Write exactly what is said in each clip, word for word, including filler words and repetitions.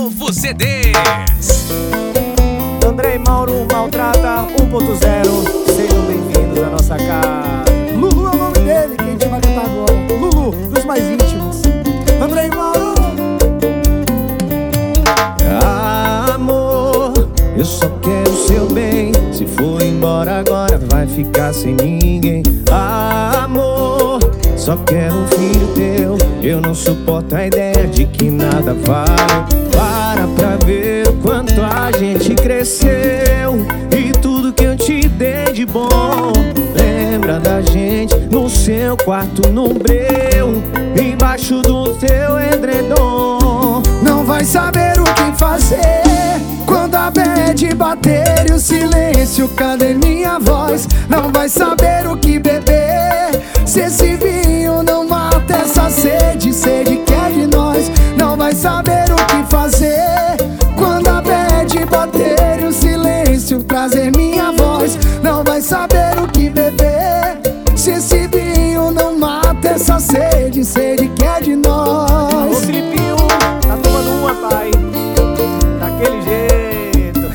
Novo C Ds. André e Mauro Maltrata um ponto zero. Sejam bem-vindos à nossa casa. Lulu é o nome dele, que a gente vai cantar agora. Lulu, dos mais íntimos. André e Mauro. Amor, eu só quero o seu bem. Se for embora agora vai ficar sem ninguém. Amor, só quero um filho teu. Eu não suporto a ideia de que nada vale. Para pra ver o quanto a gente cresceu e tudo que eu te dei de bom. Lembra da gente no seu quarto, no breu, embaixo do teu edredom. Não vai saber o que fazer quando a bad bater e o silêncio, cadê minha voz? Não vai saber o que beber se esse vinho não mata essa sede, sede que é de nós. Não vai saber o que fazer quando a bad bater e o silêncio trazer minha voz. Não vai saber o que beber se esse vinho não mata essa sede, sede que é de nós. Ô Filipinho, tá tomando uma, pai? Daquele jeito.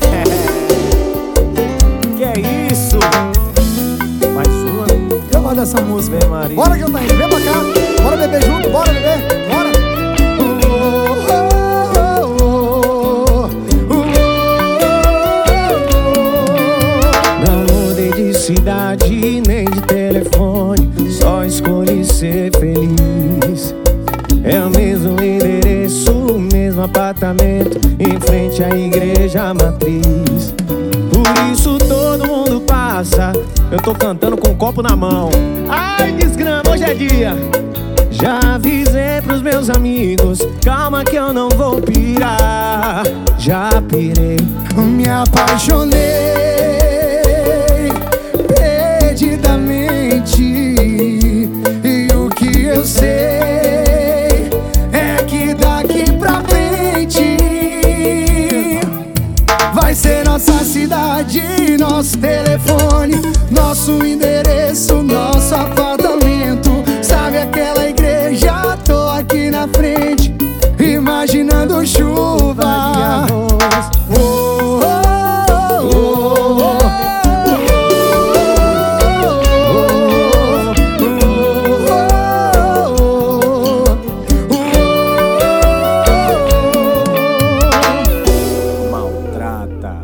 Que é isso? Mais uma? Eu gosto dessa música. Vem, Maria. Bora cantar aí, vem pra cá. Bora beber junto, bora beber, bora. Não mudei de cidade nem de telefone, só escolhi ser feliz. É o mesmo endereço, o mesmo apartamento, em frente à igreja matriz. Por isso todo mundo passa, eu tô cantando com um copo na mão. Ai, desgrama, hoje é dia. Já avisei pros meus amigos, calma que eu não vou pirar. Já pirei, Me apaixonei